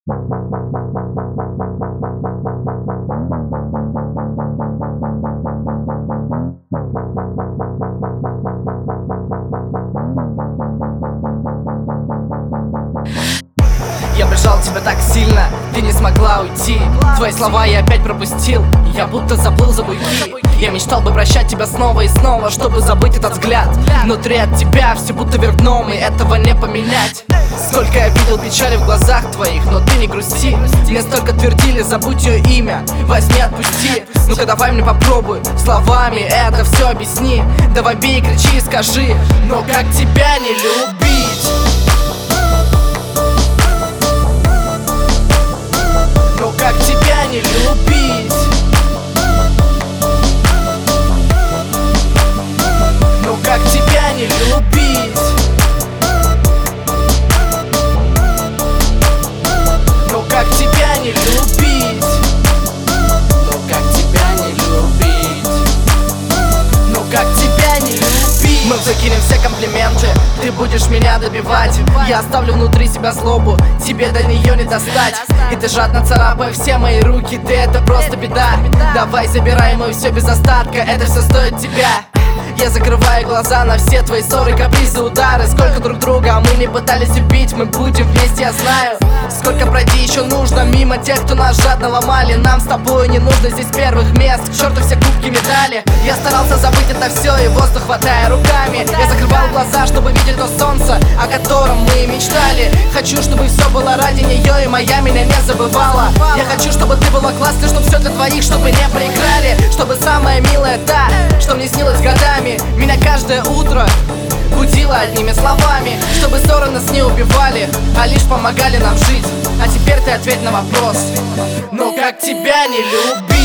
Я прижал тебя так сильно, ты не смогла уйти. Твои слова я опять пропустил, я будто заплыл за буйки. Я мечтал бы прощать тебя снова и снова, чтобы забыть этот взгляд. Внутри от тебя все будто вверх дном, и этого не поменять. Сколько я видел печали в глазах твоих, но ты не грусти. Мне столько твердили, забудь ее имя, возьми, отпусти. Ну-ка давай мне попробуй, словами это все объясни. Давай бей, кричи, скажи, но как тебя не любить? Ну как тебя не любить? Ну как тебя не любить? Ну как тебя не любить? Ну как тебя не любить? Ну как тебя не любить? Мы закинем все комплименты, ты будешь меня добивать. Я оставлю внутри себя злобу, тебе до нее не достать. И ты жадно царапай все мои руки, ты это просто беда. Давай забирай мой все без остатка, это все стоит тебя. Я закрываю глаза на все твои ссоры, капризы, удары. Сколько друг друга мы не пытались убить, мы будем вместе, я знаю. Сколько пройти еще нужно мимо тех, кто нас жадно ломали. Нам с тобой не нужно здесь первых мест, к черту все кубки, медали. Я старался забыть это все и воздух хватая руками. Я закрывал глаза, чтобы видеть то солнце, о котором мы мечтали. Хочу, чтобы все было ради нее и моя меня не забывала. Я хочу, чтобы ты была классной, чтобы все для твоих, чтобы не проиграли. Чтобы самая милая та, что мне снилась годами, меня каждое утро будила одними словами. Чтобы ссоры нас не убивали, а лишь помогали нам жить. А теперь ты ответь на вопрос: ну как тебя не любить?